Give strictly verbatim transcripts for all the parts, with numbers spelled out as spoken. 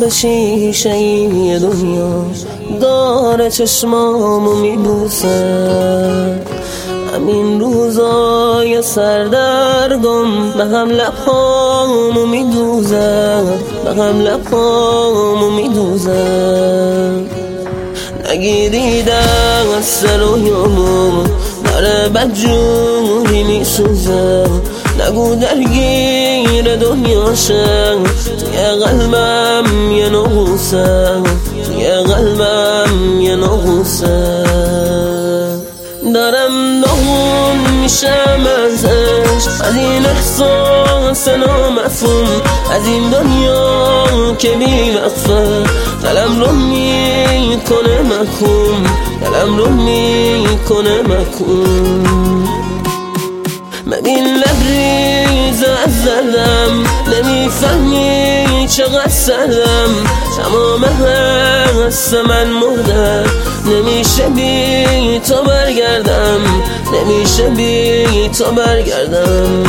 به شیشه ای دنیا داره چشمامو میبوسه. همین روزای سردرگم به هم لبهامو میدوزه، به هم لبهامو میدوزه. نگیری دست رویامو داره بدجوری میسوزه. نگو درگیر دنیاشه، توی قلبم یه نغوسه، توی قلبم یه نغوسه. دارم داغون میشم ازش، از این احساس نامفهوم، از این دنیا که بی وقفه. دلم رو میکنه محکوم، دلم رو میکنه محکوم. ببین لبریز از دردم، نمیفهمی چقدر سردم. تمام حس من مرده، نمیشه بی تو برگردم، نمیشه بی تو برگردم.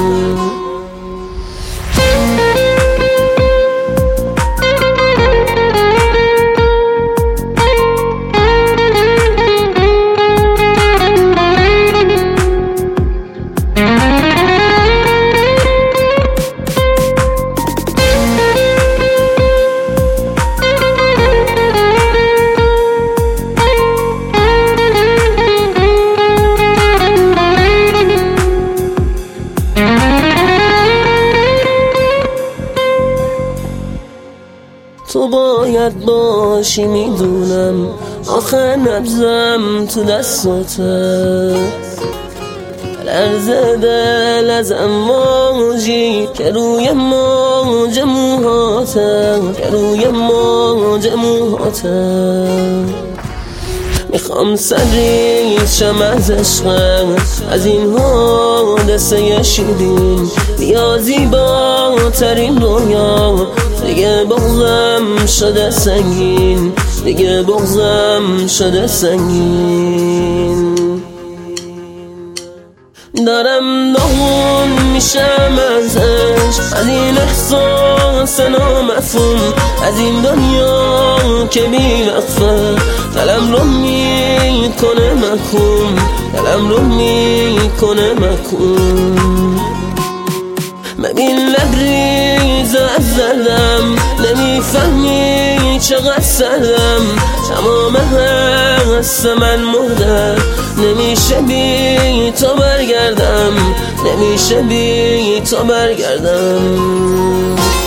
تو باید باشی میدونم، آخر نبضم تو دستاته. لرز دل از امواجی که روی موج موهاته، که روی موج موهاته. میخوام سرریز شم از عشقم، از این حادثه شیرین. بیا زیباترین رویا، دیگه بغضم شده سنگین، دیگه بغضم شده سنگین. دارم داغون میشم ازش، از این احساس نامفهوم، از این دنیا که بی وقفه. دلم رو میکنه محکوم، دلم رو میکنه محکوم. ببین لبریز از دردم، نمیفهمی چقدر سردم. تمام حس من مرده، نمیشه بی تو برگردم، نمیشه بی تو برگردم.